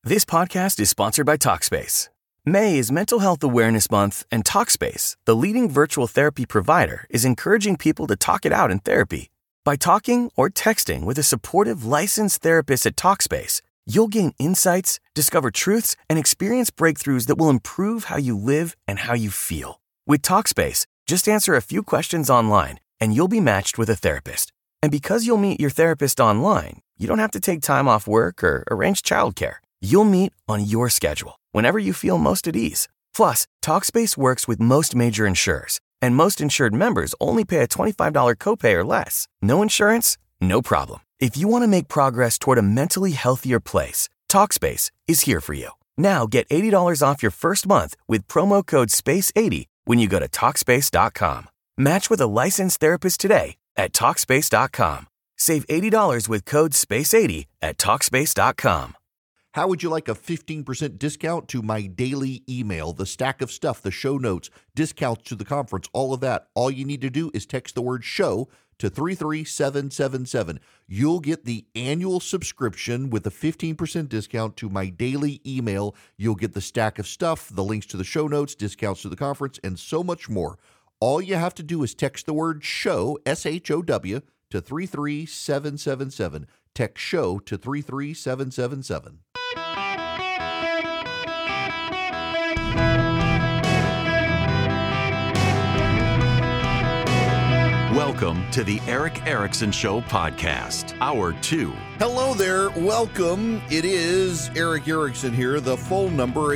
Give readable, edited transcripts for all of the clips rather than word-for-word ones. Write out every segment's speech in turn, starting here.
This podcast is sponsored by Talkspace. May is Mental Health Awareness Month, and Talkspace, the leading virtual therapy provider, is encouraging people to talk it out in therapy. By talking or texting with a supportive, licensed therapist at Talkspace, you'll gain insights, discover truths, and experience breakthroughs that will improve how you live and how you feel. With Talkspace, just answer a few questions online, and you'll be matched with a therapist. And because you'll meet your therapist online, you don't have to take time off work or arrange childcare. You'll meet on your schedule, whenever you feel most at ease. Plus, Talkspace works with most major insurers, and most insured members only pay a $25 copay or less. No insurance? No problem. If you want to make progress toward a mentally healthier place, Talkspace is here for you. Now get $80 off your first month with promo code SPACE80 when you go to Talkspace.com. Match with a licensed therapist today at Talkspace.com. Save $80 with code SPACE80 at Talkspace.com. How would you like a 15% discount to my daily email, the stack of stuff, the show notes, discounts to the conference, all of that? All you need to do is text the word show to 33777. You'll get the annual subscription with a 15% discount to my daily email. You'll get the stack of stuff, the links to the show notes, discounts to the conference, and so much more. All you have to do is text the word show, SHOW, to 33777. Text show to 33777. Welcome to the Erick Erickson Show podcast, Hour 2. Hello there. Welcome. It is Erick Erickson here. The phone number,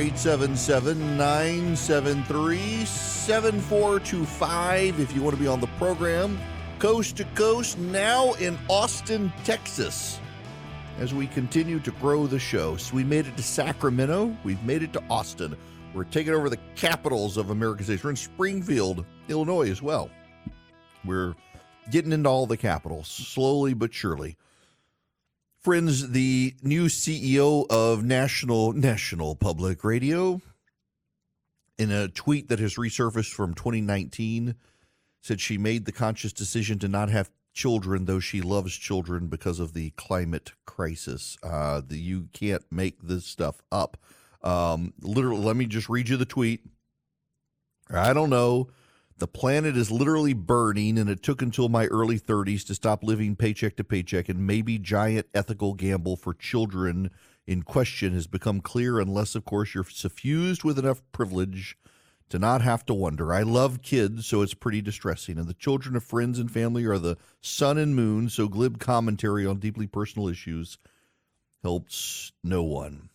877-973-7425. If you want to be on the program, coast to coast, now in Austin, Texas, as we continue to grow the show. So we made it to Sacramento. We've made it to Austin. We're taking over the capitals of American states. We're in Springfield, Illinois as well. We're getting into all the capitals, slowly but surely. Friends, the new CEO of National Public Radio, in a tweet that has resurfaced from 2019, said she made the conscious decision to not have children, though she loves children, because of the climate crisis. You can't make this stuff up. Literally, let me just read you the tweet. I don't know. The planet is literally burning, and it took until my early 30s to stop living paycheck to paycheck, and maybe giant ethical gamble for children in question has become clear, unless, of course, you're suffused with enough privilege to not have to wonder. I love kids, so it's pretty distressing, and the children of friends and family are the sun and moon, so glib commentary on deeply personal issues helps no one.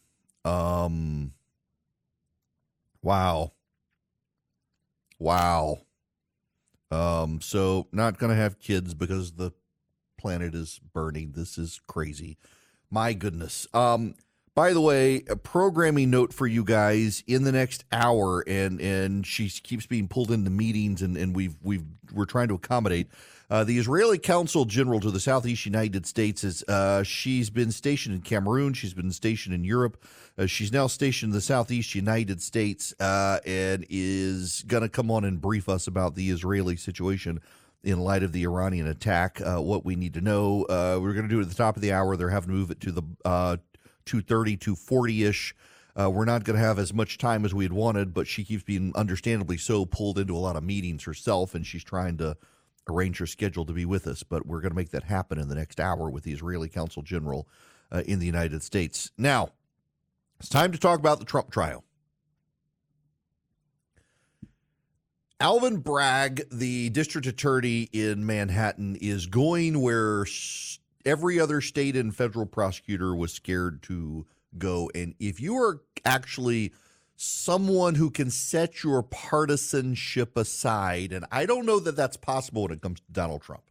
Wow. So not going to have kids because the planet is burning. This is crazy. My goodness. By the way, a programming note for you guys in the next hour, and she keeps being pulled into meetings, and we're trying to accommodate. The Israeli Consul General to the Southeast United States she's been stationed in Cameroon. She's been stationed in Europe. She's now stationed in the Southeast United States and is going to come on and brief us about the Israeli situation in light of the Iranian attack, what we need to know. We're going to do it at the top of the hour. They're having to move it to the 2:30, 2:40-ish. We're not going to have as much time as we had wanted, but she keeps being understandably so pulled into a lot of meetings herself, and she's trying to arrange her schedule to be with us. But we're going to make that happen in the next hour with the Israeli Consul General in the United States. Now, it's time to talk about the Trump trial. Alvin Bragg, the district attorney in Manhattan, is going where every other state and federal prosecutor was scared to go. And if you are actually someone who can set your partisanship aside, and I don't know that that's possible when it comes to Donald Trump,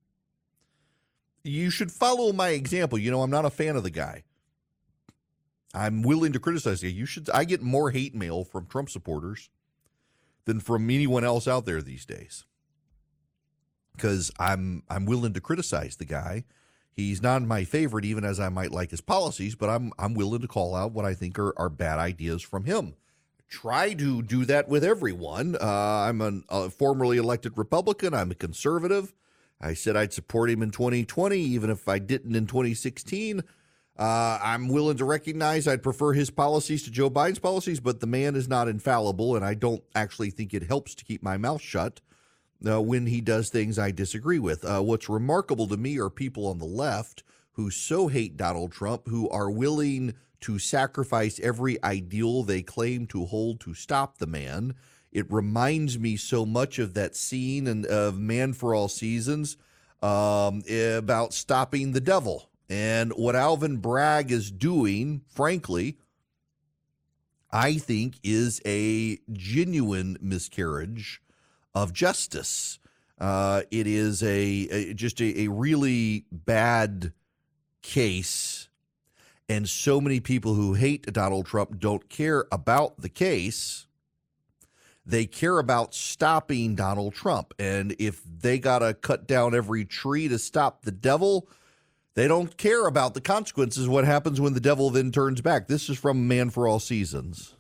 you should follow my example. You know, I'm not a fan of the guy. I'm willing to criticize you. I get more hate mail from Trump supporters than from anyone else out there these days, because I'm willing to criticize the guy. He's not my favorite, even as I might like his policies, but I'm willing to call out what I think are bad ideas from him. Try to do that with everyone. I'm a formerly elected Republican. I'm a conservative. I said I'd support him in 2020, even if I didn't in 2016. I'm willing to recognize I'd prefer his policies to Joe Biden's policies, but the man is not infallible, and I don't actually think it helps to keep my mouth shut when he does things I disagree with. What's remarkable to me are people on the left who so hate Donald Trump, who are willing to sacrifice every ideal they claim to hold to stop the man. It reminds me so much of that scene of Man for All Seasons about stopping the devil. And what Alvin Bragg is doing, frankly, I think is a genuine miscarriage of justice. It is just a really bad case, and so many people who hate Donald Trump don't care about the case. They care about stopping Donald Trump, and if they got to cut down every tree to stop the devil, they don't care about the consequences, what happens when the devil then turns back. This is from Man for All Seasons.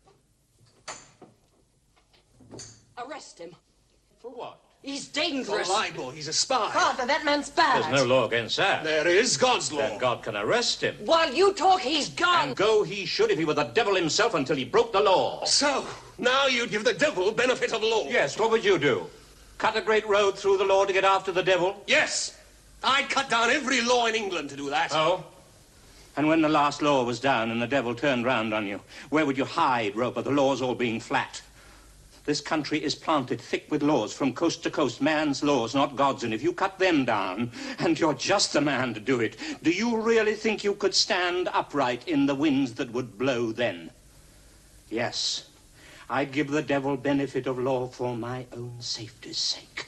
Arrest him. For what? He's dangerous. For libel. He's a spy. Father, that man's bad. There's no law against that. There is God's law. Then God can arrest him. While you talk, he's gone. And go he should if he were the devil himself until he broke the law. So, now you'd give the devil benefit of law. Yes, what would you do? Cut a great road through the law to get after the devil? Yes. I'd cut down every law in England to do that. Oh? And when the last law was down and the devil turned round on you, where would you hide, Roper, the laws all being flat? This country is planted thick with laws from coast to coast, man's laws, not God's. And if you cut them down, and you're just the man to do it, do you really think you could stand upright in the winds that would blow then? Yes, I'd give the devil benefit of law for my own safety's sake.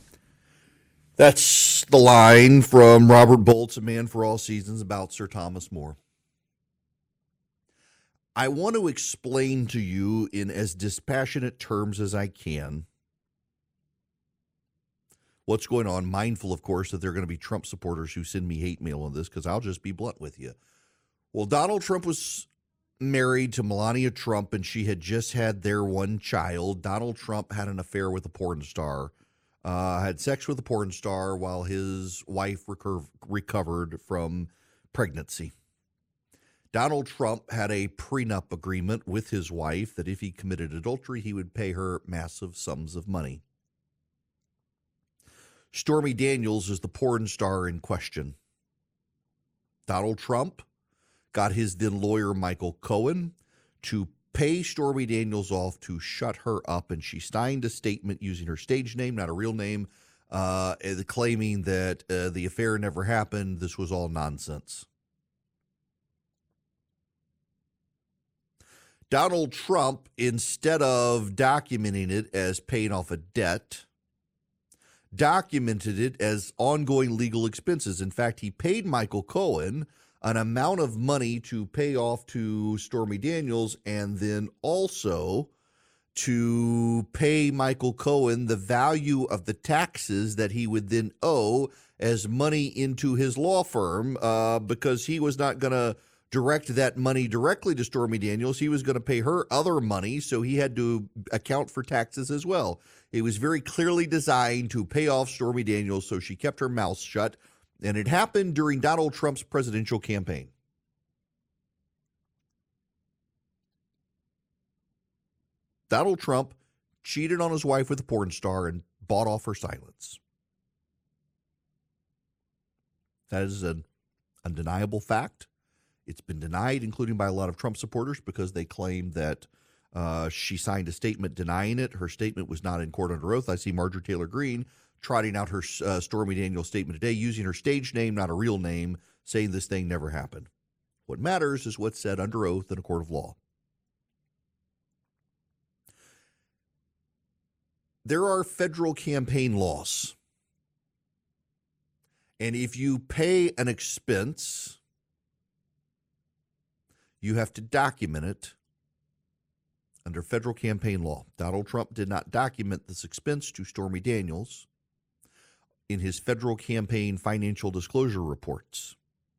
That's the line from Robert Bolt's A Man for All Seasons about Sir Thomas More. I want to explain to you in as dispassionate terms as I can what's going on, mindful, of course, that there are going to be Trump supporters who send me hate mail on this, because I'll just be blunt with you. Well, Donald Trump was married to Melania Trump, and she had just had their one child. Donald Trump had an affair with a porn star, had sex with a porn star while his wife recovered from pregnancy. Donald Trump had a prenup agreement with his wife that if he committed adultery, he would pay her massive sums of money. Stormy Daniels is the porn star in question. Donald Trump got his then lawyer, Michael Cohen, to pay Stormy Daniels off to shut her up, and she signed a statement using her stage name, not a real name, claiming that the affair never happened. This was all nonsense. Donald Trump, instead of documenting it as paying off a debt, documented it as ongoing legal expenses. In fact, he paid Michael Cohen an amount of money to pay off to Stormy Daniels, and then also to pay Michael Cohen the value of the taxes that he would then owe as money into his law firm, because he was not going to direct that money directly to Stormy Daniels. He was going to pay her other money, so he had to account for taxes as well. It was very clearly designed to pay off Stormy Daniels, so she kept her mouth shut, and it happened during Donald Trump's presidential campaign. Donald Trump cheated on his wife with a porn star and bought off her silence. That is an undeniable fact. It's been denied, including by a lot of Trump supporters, because they claim that she signed a statement denying it. Her statement was not in court under oath. I see Marjorie Taylor Greene trotting out her Stormy Daniels statement today, using her stage name, not a real name, saying this thing never happened. What matters is what's said under oath in a court of law. There are federal campaign laws. And if you pay an expense, you have to document it under federal campaign law. Donald Trump did not document this expense to Stormy Daniels in his federal campaign financial disclosure reports.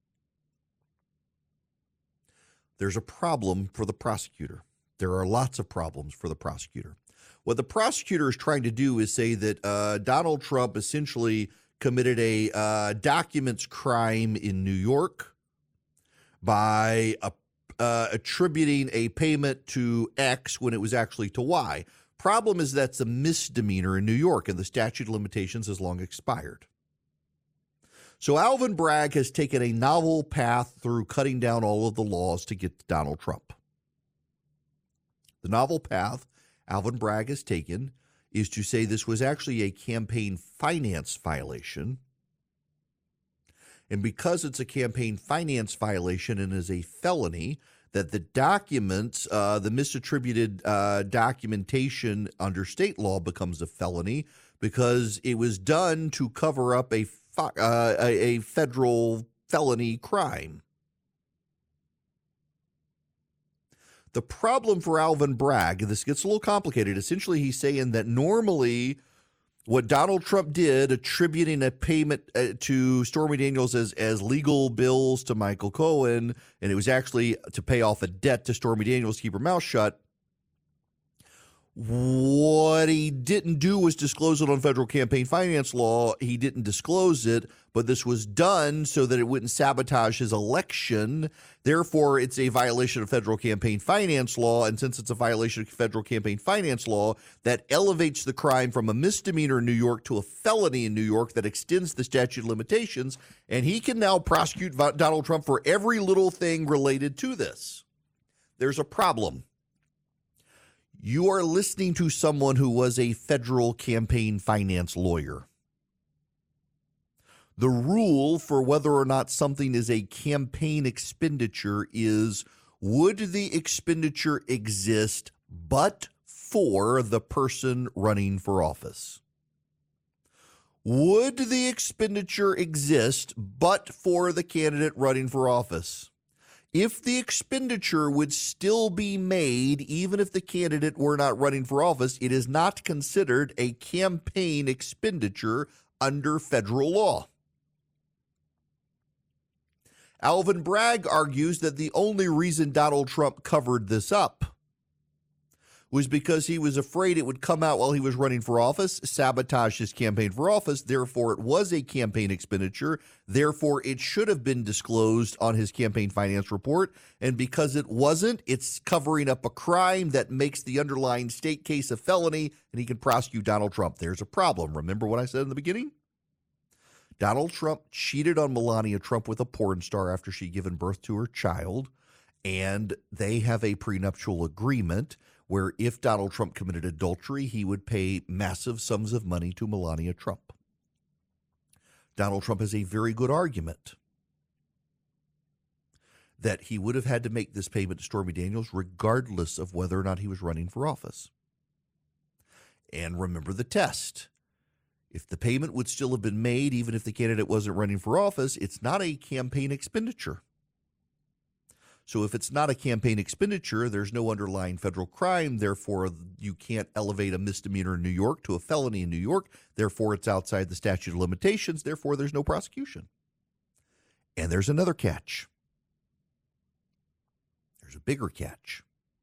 There's a problem for the prosecutor. There are lots of problems for the prosecutor. What the prosecutor is trying to do is say that Donald Trump essentially committed a documents crime in New York, by attributing a payment to X when it was actually to Y. Problem is that's a misdemeanor in New York, and the statute of limitations has long expired. So Alvin Bragg has taken a novel path through cutting down all of the laws to get to Donald Trump. The novel path Alvin Bragg has taken is to say this was actually a campaign finance violation. And because it's a campaign finance violation and is a felony, that the documents, the misattributed documentation under state law becomes a felony because it was done to cover up a federal felony crime. The problem for Alvin Bragg, this gets a little complicated. Essentially, he's saying that normally what Donald Trump did, attributing a payment to Stormy Daniels as legal bills to Michael Cohen, and it was actually to pay off a debt to Stormy Daniels to keep her mouth shut. What he didn't do was disclose it on federal campaign finance law. He didn't disclose it, but this was done so that it wouldn't sabotage his election. Therefore, it's a violation of federal campaign finance law. And since it's a violation of federal campaign finance law, that elevates the crime from a misdemeanor in New York to a felony in New York that extends the statute of limitations. And he can now prosecute Donald Trump for every little thing related to this. There's a problem. You are listening to someone who was a federal campaign finance lawyer. The rule for whether or not something is a campaign expenditure is, would the expenditure exist but for the person running for office? Would the expenditure exist but for the candidate running for office? If the expenditure would still be made, even if the candidate were not running for office, it is not considered a campaign expenditure under federal law. Alvin Bragg argues that the only reason Donald Trump covered this up was because he was afraid it would come out while he was running for office, sabotage his campaign for office. Therefore, it was a campaign expenditure. Therefore, it should have been disclosed on his campaign finance report. And because it wasn't, it's covering up a crime that makes the underlying state case a felony, and he can prosecute Donald Trump. There's a problem. Remember what I said in the beginning? Donald Trump cheated on Melania Trump with a porn star after she'd given birth to her child, and they have a prenuptial agreement where if Donald Trump committed adultery, he would pay massive sums of money to Melania Trump. Donald Trump has a very good argument that he would have had to make this payment to Stormy Daniels regardless of whether or not he was running for office. And remember the test. If the payment would still have been made, even if the candidate wasn't running for office, it's not a campaign expenditure. So if it's not a campaign expenditure, there's no underlying federal crime. Therefore, you can't elevate a misdemeanor in New York to a felony in New York. Therefore, it's outside the statute of limitations. Therefore, there's no prosecution. And there's another catch. There's a bigger catch.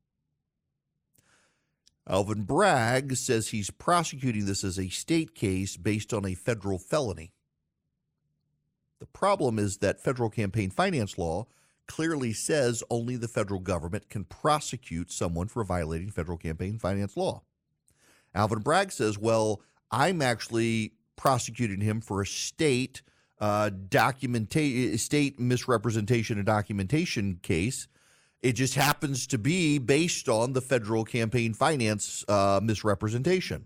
Alvin Bragg says he's prosecuting this as a state case based on a federal felony. The problem is that federal campaign finance law clearly says only the federal government can prosecute someone for violating federal campaign finance law. Alvin Bragg says, well, I'm actually prosecuting him for a state state misrepresentation and documentation case. It just happens to be based on the federal campaign finance misrepresentation.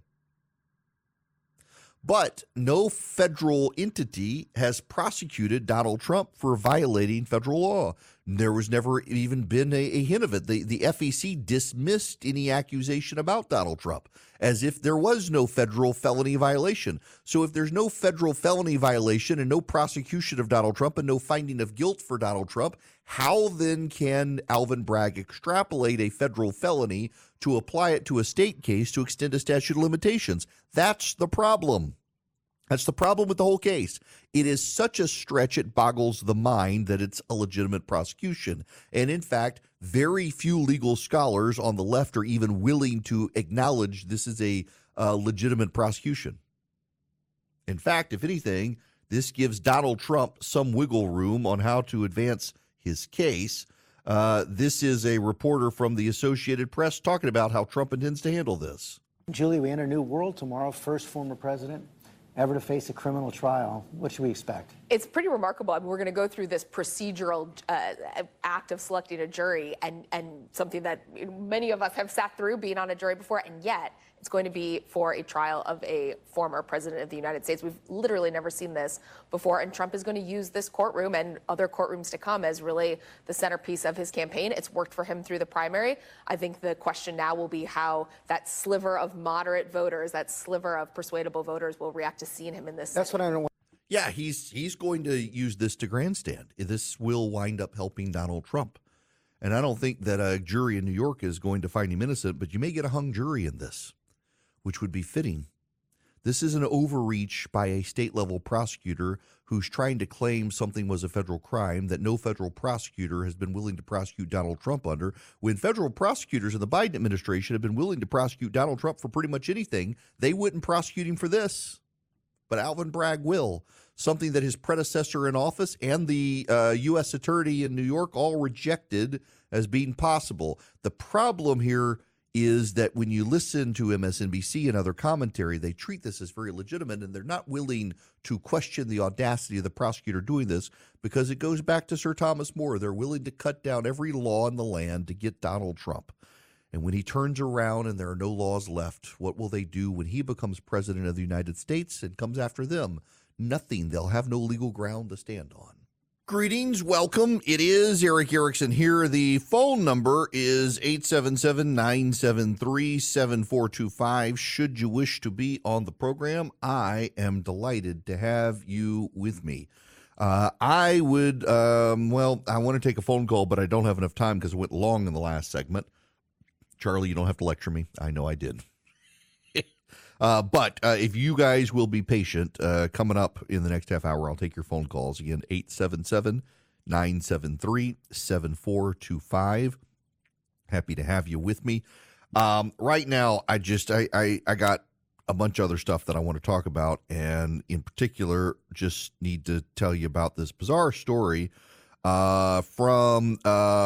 But no federal entity has prosecuted Donald Trump for violating federal law. There was never even been a hint of it. The FEC dismissed any accusation about Donald Trump as if there was no federal felony violation. So if there's no federal felony violation and no prosecution of Donald Trump and no finding of guilt for Donald Trump, how then can Alvin Bragg extrapolate a federal felony to apply it to a state case to extend a statute of limitations? That's the problem. That's the problem with the whole case. It is such a stretch, it boggles the mind that it's a legitimate prosecution. And in fact, very few legal scholars on the left are even willing to acknowledge this is a legitimate prosecution. In fact, if anything, this gives Donald Trump some wiggle room on how to advance his case. This is a reporter from the Associated Press talking about how Trump intends to handle this. Julie, we enter a new world tomorrow. First former president ever to face a criminal trial. What should we expect? It's pretty remarkable. I mean, we're going to go through this procedural act of selecting a jury and something that many of us have sat through being on a jury before, and yet it's going to be for a trial of a former president of the United States. We've literally never seen this before, and Trump is going to use this courtroom and other courtrooms to come as really the centerpiece of his campaign. It's worked for him through the primary. I think the question now will be how that sliver of moderate voters, that sliver of persuadable voters will react to seeing him in this. That's what I don't want. Yeah, he's going to use this to grandstand. This will wind up helping Donald Trump. And I don't think that a jury in New York is going to find him innocent, but you may get a hung jury in this, which would be fitting. This is an overreach by a state-level prosecutor who's trying to claim something was a federal crime that no federal prosecutor has been willing to prosecute Donald Trump under, when federal prosecutors in the Biden administration have been willing to prosecute Donald Trump for pretty much anything. They wouldn't prosecute him for this. But Alvin Bragg will, something that his predecessor in office and the U.S. attorney in New York all rejected as being possible. The problem here is that when you listen to MSNBC and other commentary, they treat this as very legitimate, and they're not willing to question the audacity of the prosecutor doing this because it goes back to Sir Thomas More. They're willing to cut down every law in the land to get Donald Trump. And when he turns around and there are no laws left, what will they do when he becomes president of the United States and comes after them? Nothing. They'll have no legal ground to stand on. Greetings. Welcome. It is Erick Erickson here. The phone number is 877-973-7425. Should you wish to be on the program, I am delighted to have you with me. I would, I want to take a phone call, but I don't have enough time because it went long in the last segment. Charlie, you don't have to lecture me. I know I did. But if you guys will be patient, coming up in the next half hour, I'll take your phone calls. Again, 877-973-7425. Happy to have you with me. Right now, I got a bunch of other stuff that I want to talk about, and in particular, just need to tell you about this bizarre story from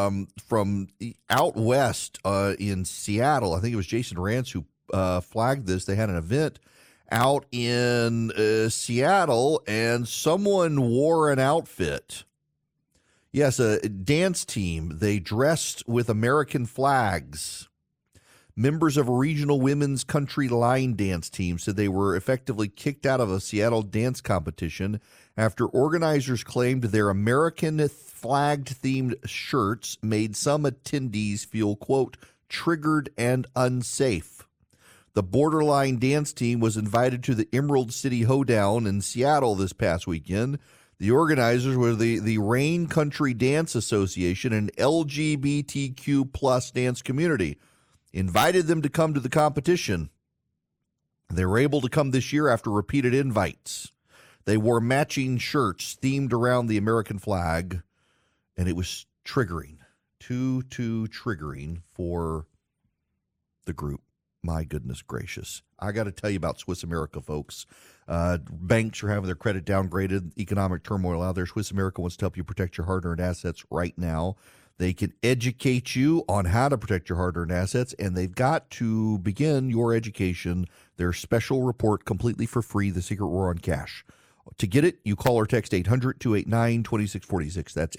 out west in Seattle. I think it was Jason Rance who flagged this. They had an event out in Seattle, and someone wore an outfit. Yes, a dance team. They dressed with American flags. Members of a regional women's country line dance team said they were effectively kicked out of a Seattle dance competition after organizers claimed their American flagged-themed shirts made some attendees feel, quote, triggered and unsafe. The Borderline dance team was invited to the Emerald City Hoedown in Seattle this past weekend. The organizers were the Rain Country Dance Association, an LGBTQ plus dance community. Invited them to come to the competition. They were able to come this year after repeated invites. They wore matching shirts themed around the American flag, and it was triggering, too triggering for the group. My goodness gracious. I got to tell you about Swiss America, folks. Banks are having their credit downgraded, economic turmoil out there. Swiss America wants to help you protect your hard-earned assets right now. They can educate you on how to protect your hard-earned assets, and they've got to begin your education. Their special report completely for free, The Secret War on Cash. To get it, you call or text 800-289-2646. That's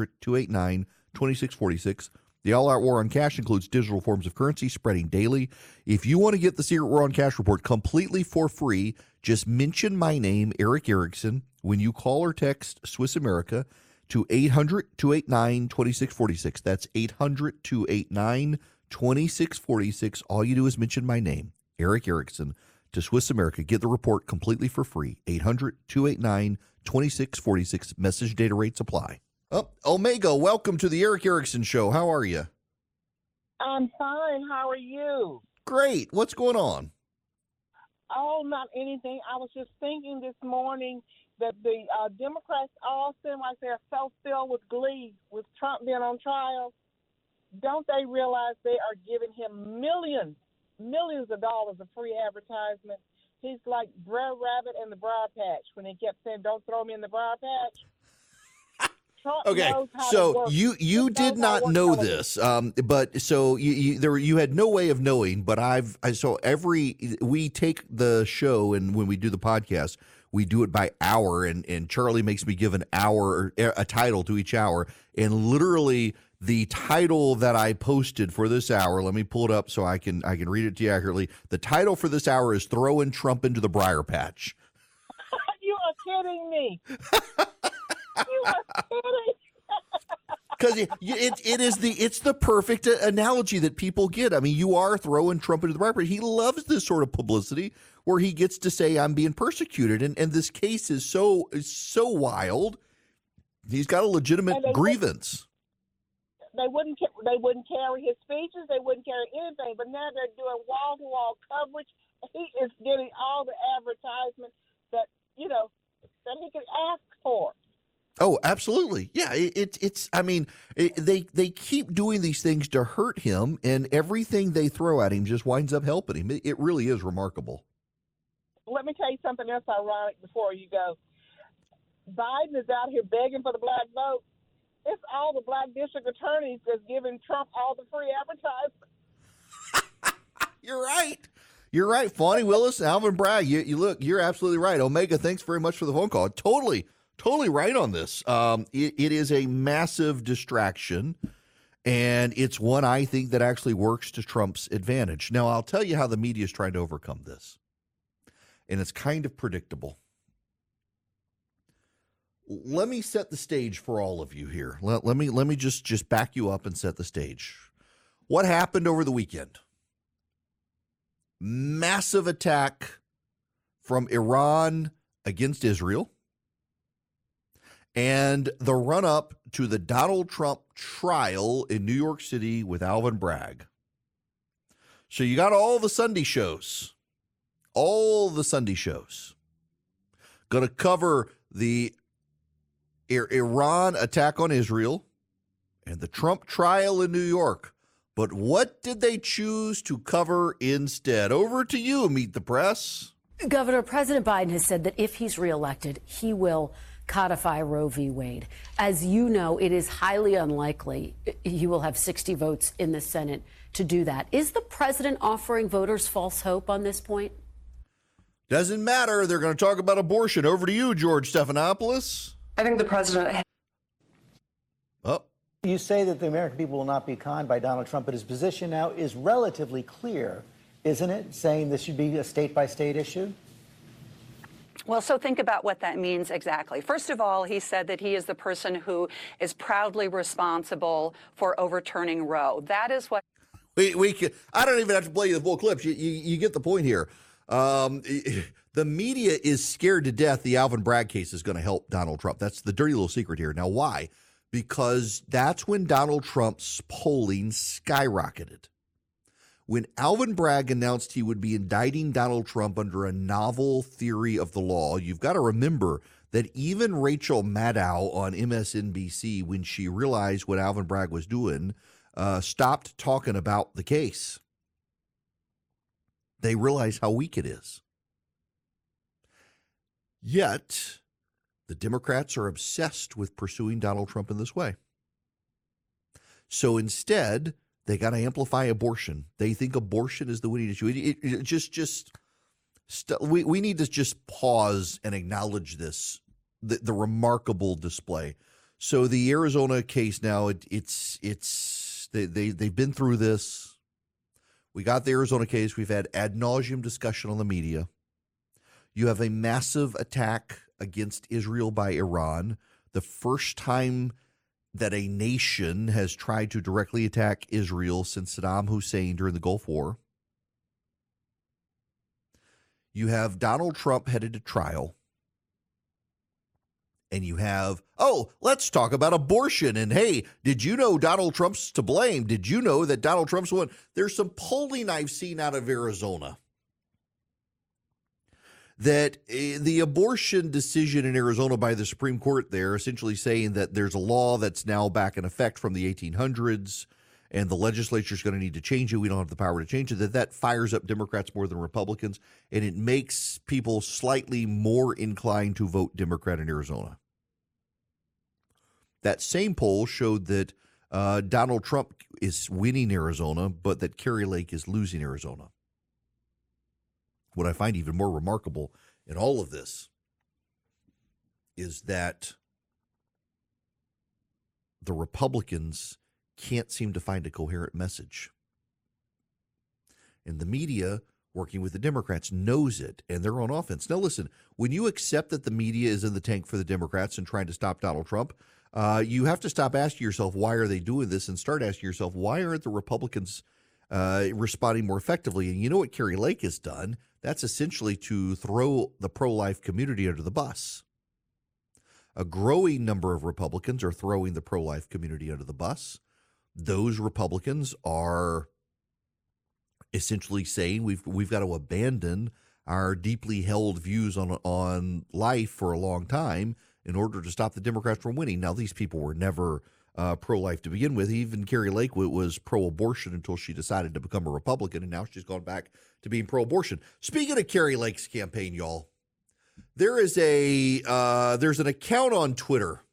800-289-2646. The All-Out War on Cash includes digital forms of currency spreading daily. If you want to get the Secret War on Cash report completely for free, just mention my name, Erick Erickson, when you call or text Swiss America to 800-289-2646. That's 800-289-2646. All you do is mention my name, Erick Erickson, to Swiss America. Get the report completely for free. 800-289-2646. Message data rates apply. Oh, Omega, welcome to the Erick Erickson Show. How are you? I'm fine. How are you? Great. What's going on? Oh, not anything. I was just thinking this morning that the Democrats all seem like they're so filled with glee with Trump being on trial. Don't they realize they are giving him millions of dollars of free advertisement? He's like Brer Rabbit in the Briar Patch when he kept saying, don't throw me in the Briar Patch. Trump Okay, knows how to so work. you He knows did how to not work know television. this, but so you had no way of knowing. But we take the show, and when we do the podcast, we do it by hour, and Charlie makes me give an hour, a title to each hour, and literally the title that I posted for this hour. Let me pull it up so I can read it to you accurately. The title for this hour is "Throwing Trump into the Briar Patch." You are kidding me. You are kidding. Because it's the perfect analogy that people get. I mean, you are throwing Trump into the briar patch. He loves this sort of publicity where he gets to say, "I'm being persecuted," and this case is so wild. He's got a legitimate grievance. They wouldn't carry his speeches. They wouldn't carry anything. But now they're doing wall-to-wall coverage. He is getting all the advertisements that he could ask for. Oh, absolutely. Yeah, they keep doing these things to hurt him, and everything they throw at him just winds up helping him. It really is remarkable. Let me tell you something else ironic before you go. Biden is out here begging for the black vote. It's all the black district attorneys that's giving Trump all the free advertising. You're right. Fani Willis, Alvin Bragg. You're absolutely right. Omega, thanks very much for the phone call. Totally right on this. It is a massive distraction, and it's one I think that actually works to Trump's advantage. Now, I'll tell you how the media is trying to overcome this, and it's kind of predictable. Let me set the stage for all of you here. Let me just back you up and set the stage. What happened over the weekend? Massive attack from Iran against Israel, and the run-up to the Donald Trump trial in New York City with Alvin Bragg. So you got all the Sunday shows. Going to cover the Iran attack on Israel and the Trump trial in New York. But what did they choose to cover instead? Over to you, Meet the Press. Governor, President Biden has said that if he's reelected, he will codify Roe v. Wade. As you know, it is highly unlikely he will have 60 votes in the Senate to do that. Is the president offering voters false hope on this point? Doesn't matter. They're going to talk about abortion. Over to you, George Stephanopoulos. I think the president... You say that the American people will not be conned by Donald Trump, but his position now is relatively clear, isn't it? Saying this should be a state-by-state issue? Well, so think about what that means exactly. First of all, he said that he is the person who is proudly responsible for overturning Roe. That is what... We can, I don't even have to play you the full clips. You get the point here. The media is scared to death the Alvin Bragg case is going to help Donald Trump. That's the dirty little secret here. Now, why? Because that's when Donald Trump's polling skyrocketed. When Alvin Bragg announced he would be indicting Donald Trump under a novel theory of the law, you've got to remember that even Rachel Maddow on MSNBC, when she realized what Alvin Bragg was doing, stopped talking about the case. They realize how weak it is. Yet, the Democrats are obsessed with pursuing Donald Trump in this way. So instead, they got to amplify abortion. They think abortion is the winning issue. We need to just pause and acknowledge this, the remarkable display. So the Arizona case now, they've been through this. We got the Arizona case. We've had ad nauseum discussion on the media. You have a massive attack against Israel by Iran, the first time that a nation has tried to directly attack Israel since Saddam Hussein during the Gulf War. You have Donald Trump headed to trial. And you have, let's talk about abortion. And hey, did you know Donald Trump's to blame? Did you know that Donald Trump's one? There's some polling I've seen out of Arizona that the abortion decision in Arizona by the Supreme Court there, essentially saying that there's a law that's now back in effect from the 1800s and the legislature is going to need to change it. We don't have the power to change it. That fires up Democrats more than Republicans, and it makes people slightly more inclined to vote Democrat in Arizona. That same poll showed that Donald Trump is winning Arizona, but that Kari Lake is losing Arizona. What I find even more remarkable in all of this is that the Republicans can't seem to find a coherent message. And the media, working with the Democrats, knows it, and they're on offense. Now, listen, when you accept that the media is in the tank for the Democrats and trying to stop Donald Trump, you have to stop asking yourself, why are they doing this, and start asking yourself, why aren't the Republicans responding more effectively? And you know what Kari Lake has done? That's essentially to throw the pro-life community under the bus. A growing number of Republicans are throwing the pro-life community under the bus. Those Republicans are essentially saying we've got to abandon our deeply held views on life for a long time in order to stop the Democrats from winning. Now, these people were never pro-life to begin with. Even Kari Lake was pro-abortion until she decided to become a Republican, and now she's gone back to being pro-abortion. Speaking of Kari Lake's campaign, y'all, there's an account on Twitter,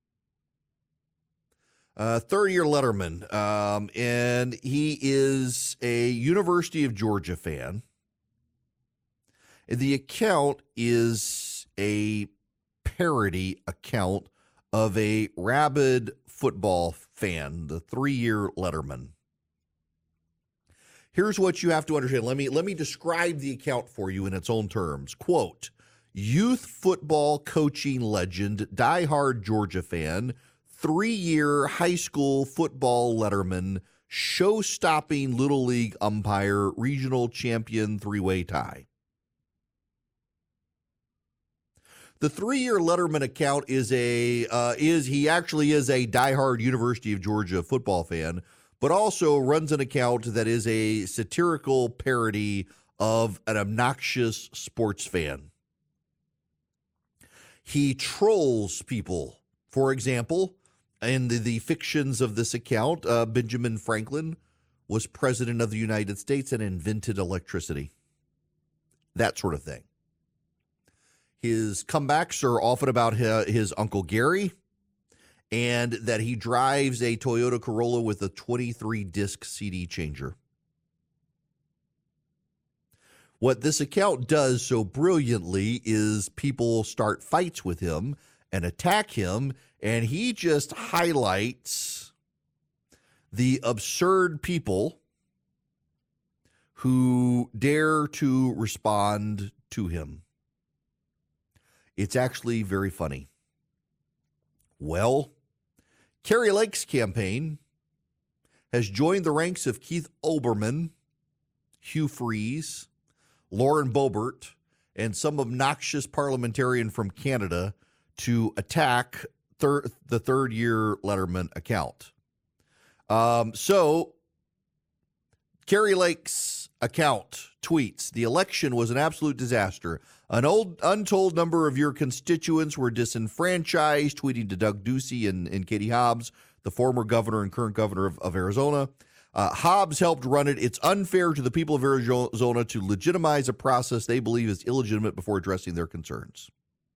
Third Year Letterman, and he is a University of Georgia fan. The account is a parody account of a rabid football fan, the 3 Year Letterman. Here's what you have to understand. Let me describe the account for you in its own terms. Quote, youth football coaching legend, diehard Georgia fan, 3-year high school football letterman, show-stopping Little League umpire, regional champion, three-way tie. The 3-year Letterman account is he actually is a diehard University of Georgia football fan, but also runs an account that is a satirical parody of an obnoxious sports fan. He trolls people. For example, in the fictions of this account, Benjamin Franklin was president of the United States and invented electricity. That sort of thing. His comebacks are often about his Uncle Gary, and that he drives a Toyota Corolla with a 23-disc CD changer. What this account does so brilliantly is people start fights with him and attack him, and he just highlights the absurd people who dare to respond to him. It's actually very funny. Well, Kari Lake's campaign has joined the ranks of Keith Olbermann, Hugh Freeze, Lauren Boebert, and some obnoxious parliamentarian from Canada to attack the 3rd Year Letterman account. So Kari Lake's account tweets, the election was an absolute disaster. An untold number of your constituents were disenfranchised, tweeting to Doug Ducey and Katie Hobbs, the former governor and current governor of Arizona. Hobbs helped run it. It's unfair to the people of Arizona to legitimize a process they believe is illegitimate before addressing their concerns.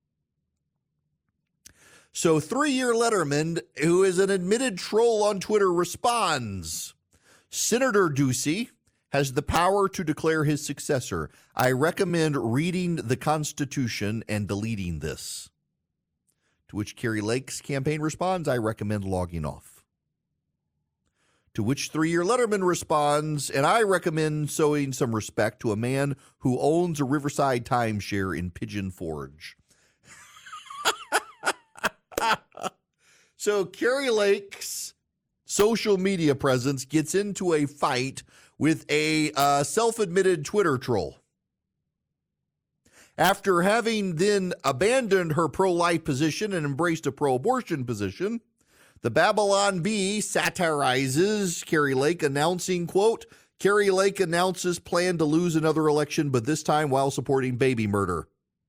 So 3-Year Letterman, who is an admitted troll on Twitter, responds, Senator Ducey has the power to declare his successor. I recommend reading the Constitution and deleting this. To which Kari Lake's campaign responds, I recommend logging off. To which 3-Year Letterman responds, and I recommend showing some respect to a man who owns a riverside timeshare in Pigeon Forge. So Kari Lake's social media presence gets into a fight with a self-admitted Twitter troll. After having then abandoned her pro-life position and embraced a pro-abortion position, the Babylon Bee satirizes Kari Lake, announcing, quote, Kari Lake announces plan to lose another election, but this time while supporting baby murder.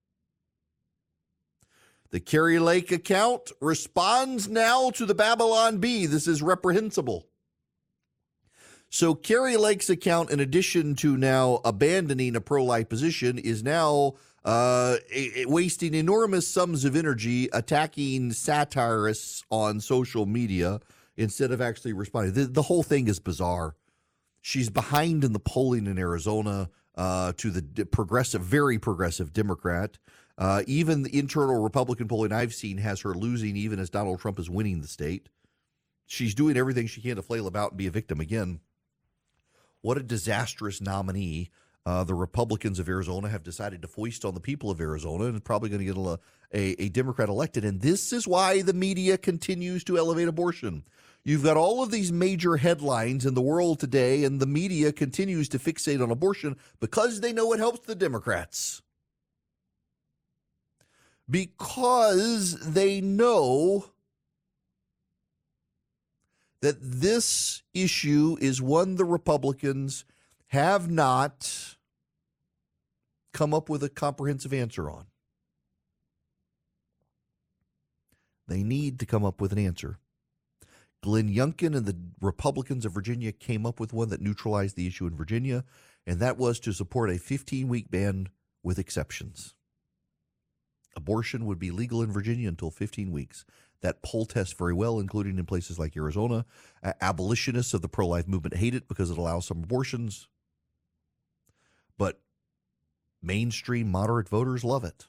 The Kari Lake account responds now to the Babylon Bee. This is reprehensible. So Kari Lake's account, in addition to now abandoning a pro-life position, is now wasting enormous sums of energy attacking satirists on social media instead of actually responding. The whole thing is bizarre. She's behind in the polling in Arizona to the progressive, very progressive Democrat. Even the internal Republican polling I've seen has her losing even as Donald Trump is winning the state. She's doing everything she can to flail about and be a victim again. What a disastrous nominee. The Republicans of Arizona have decided to foist on the people of Arizona, and it's probably going to get a Democrat elected. And this is why the media continues to elevate abortion. You've got all of these major headlines in the world today, and the media continues to fixate on abortion because they know it helps the Democrats. Because they know that this issue is one the Republicans have not come up with a comprehensive answer on. They need to come up with an answer. Glenn Youngkin and the Republicans of Virginia came up with one that neutralized the issue in Virginia, and that was to support a 15-week ban with exceptions. Abortion would be legal in Virginia until 15 weeks. That poll tests very well, including in places like Arizona. Abolitionists of the pro-life movement hate it because it allows some abortions. But mainstream moderate voters love it.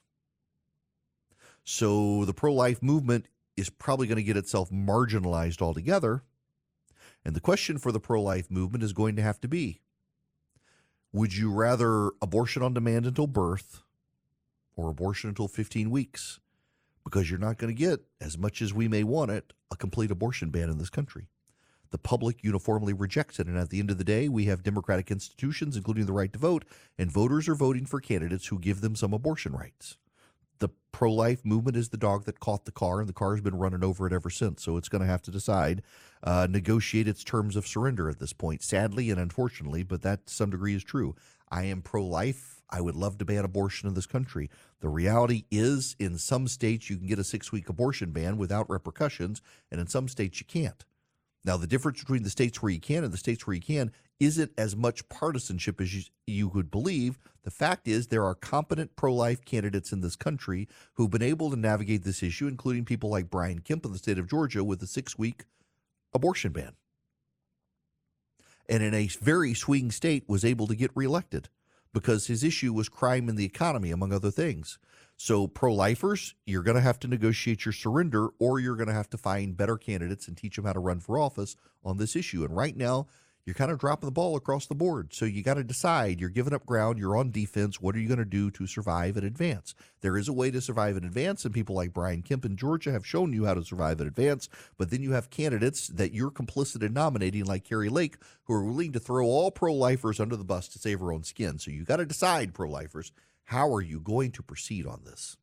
So the pro-life movement is probably going to get itself marginalized altogether. And the question for the pro-life movement is going to have to be, would you rather abortion on demand until birth or abortion until 15 weeks? Because you're not going to get, as much as we may want it, a complete abortion ban in this country. The public uniformly rejects it. And at the end of the day, we have democratic institutions, including the right to vote, and voters are voting for candidates who give them some abortion rights. The pro-life movement is the dog that caught the car, and the car has been running over it ever since. So it's going to have to decide, negotiate its terms of surrender at this point, sadly and unfortunately, but that to some degree is true. I am pro-life. I would love to ban abortion in this country. The reality is, in some states, you can get a 6-week abortion ban without repercussions, and in some states, you can't. Now, the difference between the states where you can and the states where you can isn't as much partisanship as you would believe. The fact is, there are competent pro-life candidates in this country who've been able to navigate this issue, including people like Brian Kemp in the state of Georgia with a 6-week abortion ban. And in a very swing state, was able to get reelected because his issue was crime in the economy, among other things. So pro-lifers, you're going to have to negotiate your surrender, or you're going to have to find better candidates and teach them how to run for office on this issue. And right now, you're kind of dropping the ball across the board. So you got to decide. You're giving up ground. You're on defense. What are you going to do to survive and advance? There is a way to survive and advance, and people like Brian Kemp in Georgia have shown you how to survive and advance. But then you have candidates that you're complicit in nominating, like Kari Lake, who are willing to throw all pro-lifers under the bus to save her own skin. So you got to decide, pro-lifers, how are you going to proceed on this?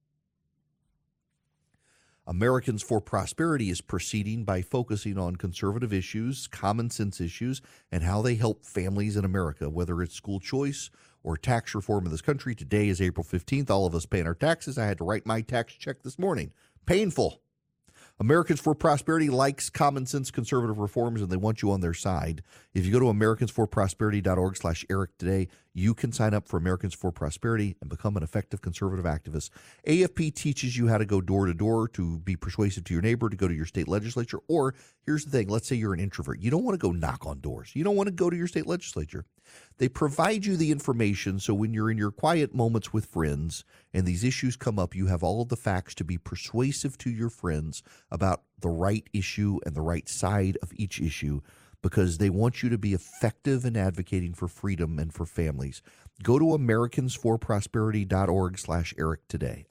Americans for Prosperity is proceeding by focusing on conservative issues, common sense issues, and how they help families in America, whether it's school choice or tax reform in this country. Today is April 15th. All of us paying our taxes. I had to write my tax check this morning. Painful. Americans for Prosperity likes common sense conservative reforms, and they want you on their side. If you go to americansforprosperity.org/Eric today, you can sign up for Americans for Prosperity and become an effective conservative activist. AFP teaches you how to go door to door, to be persuasive to your neighbor, to go to your state legislature. Or here's the thing, let's say you're an introvert. You don't want to go knock on doors. You don't want to go to your state legislature. They provide you the information so when you're in your quiet moments with friends and these issues come up, you have all of the facts to be persuasive to your friends about the right issue and the right side of each issue, because they want you to be effective in advocating for freedom and for families. Go to americansforprosperity.org/Eric today.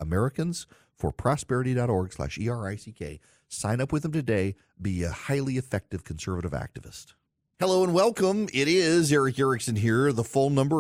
americansforprosperity.org/ERICK. Sign up with them today. Be a highly effective conservative activist. Hello and welcome. It is Eric Erickson here. The phone number,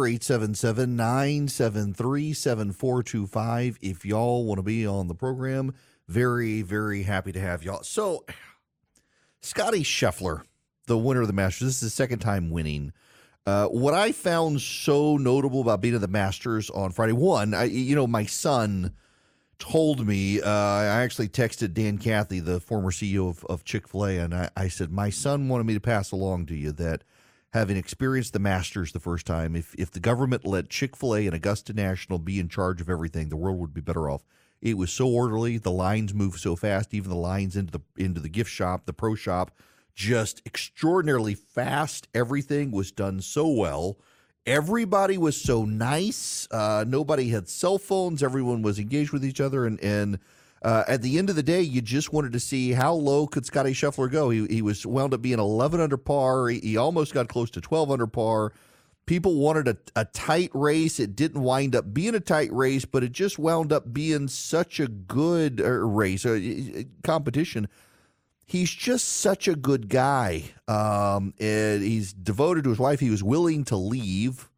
877-973-7425. If y'all want to be on the program, very, very happy to have y'all. So, Scottie Scheffler, the winner of the Masters, this is his second time winning. What I found so notable about being at the Masters on Friday, one, my son told me, I actually texted Dan Cathy, the former CEO of Chick-fil-A, and I said, my son wanted me to pass along to you that having experienced the Masters the first time, if the government let Chick-fil-A and Augusta National be in charge of everything, the world would be better off. It was so orderly. The lines moved so fast. Even the lines into the gift shop, the pro shop, just extraordinarily fast. Everything was done so well. Everybody was so nice. Nobody had cell phones. Everyone was engaged with each other. And at the end of the day, you just wanted to see how low could Scottie Scheffler go. He was wound up being 11 under par. He almost got close to 12 under par. People wanted a tight race. It didn't wind up being a tight race, but it just wound up being such a good race, competition. He's just such a good guy. And he's devoted to his wife. He was willing to leave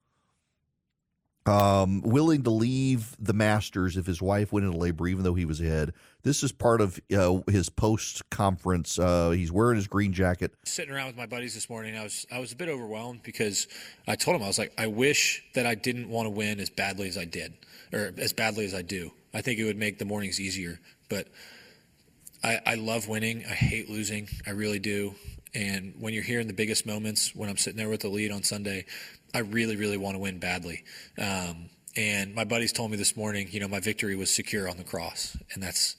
the Masters if his wife went into labor, even though he was ahead. This is part of his post-conference. He's wearing his green jacket. Sitting around with my buddies this morning, I was a bit overwhelmed because I told him, I was like, I wish that I didn't want to win as badly as I did, or as badly as I do. I think it would make the mornings easier. But I love winning. I hate losing. I really do. And when you're here in the biggest moments, when I'm sitting there with the lead on Sunday, I really, really want to win badly. And my buddies told me this morning, my victory was secure on the cross. And that's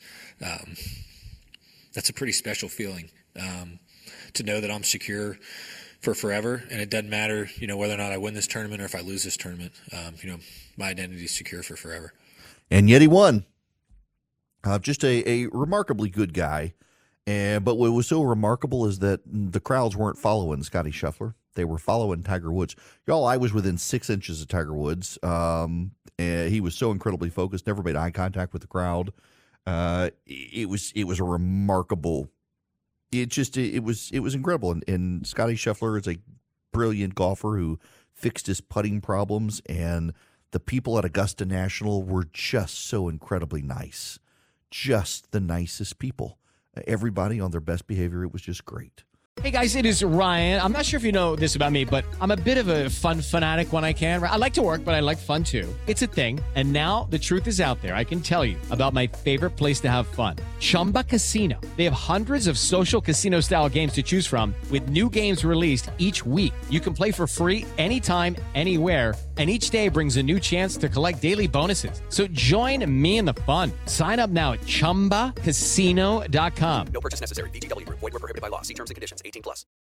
a pretty special feeling, to know that I'm secure for forever. And it doesn't matter, whether or not I win this tournament or if I lose this tournament. My identity is secure for forever. And yet he won. Just a remarkably good guy. But what was so remarkable is that the crowds weren't following Scottie Scheffler. They were following Tiger Woods. Y'all, I was within 6 inches of Tiger Woods. And he was so incredibly focused, never made eye contact with the crowd. It was a remarkable. It was incredible. And Scottie Scheffler is a brilliant golfer who fixed his putting problems, and the people at Augusta National were just so incredibly nice. Just the nicest people. Everybody on their best behavior. It was just great. Hey guys, it is Ryan. I'm not sure if you know this about me, but I'm a bit of a fun fanatic when I can. I like to work, but I like fun too. It's a thing. And now the truth is out there. I can tell you about my favorite place to have fun. Chumba Casino. They have hundreds of social casino style games to choose from with new games released each week. You can play for free anytime, anywhere. And each day brings a new chance to collect daily bonuses. So join me in the fun. Sign up now at ChumbaCasino.com. No purchase necessary. VGW. Void where prohibited by law. See terms and conditions. 18+.